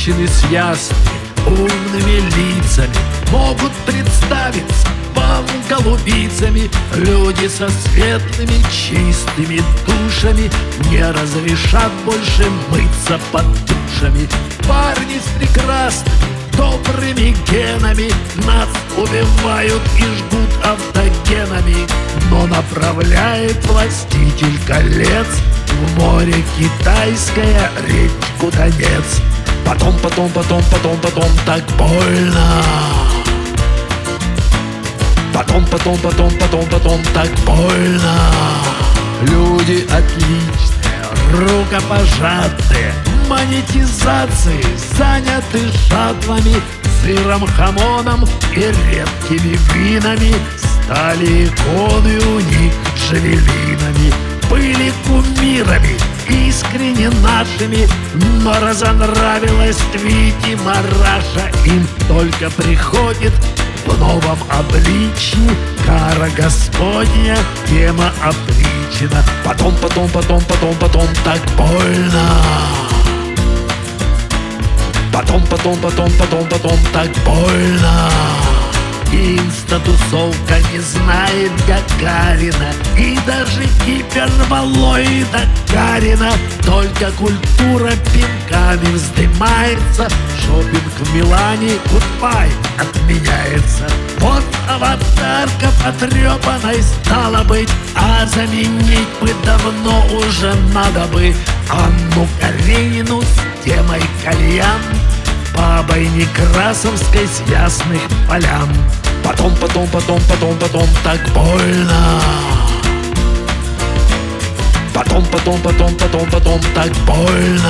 Женщины с ясными, умными лицами могут представиться вам голубицами. Люди со светлыми, чистыми душами не разрешат больше мыться под душами. Парни с прекрасными, добрыми генами нас убивают и жгут автогенами. Но направляет властитель колец в море китайское речку Донец. Потом так больно. Потом так больно. Люди отличные, рукопожатые, монетизации заняты жатвами, сыром, хамоном и редкими винами. Стали иконы у них джавелинами. Были кумирами, искренне нашими, но разонравилась Твити Мараша. Им только приходит в новом обличье кара Господня, тема опричина. Потом так больно. Потом так больно. Инстатусовка не знает Гагарина и даже гиперболоида Карина. Только культура пинками вздымается. Шопинг в Милане, гудбай отменяется. Вот аватарка потрепанной стала быть, а заменить бы давно уже надо бы Анну Каренину с темой кальян, бабой Некрасовской с Ясных Полян. Потом так больно. Потом так больно.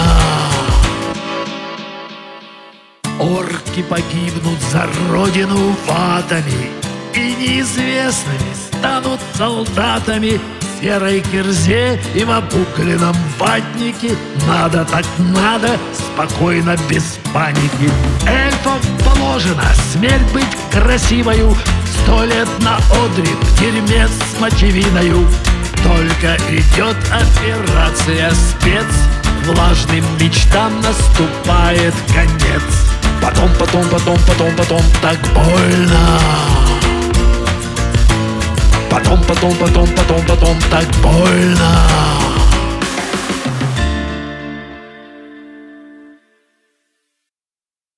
Орки погибнут за родину в атоме, и неизвестными станут солдатами. В серой кирзе и в опукленном ватнике надо так надо, спокойно, без паники. Эльфам положено смерть быть красивою, 100 лет на одре в тюрьме с мочевиною. Только идет операция спец, влажным мечтам наступает конец. Потом так больно. Потом так больно.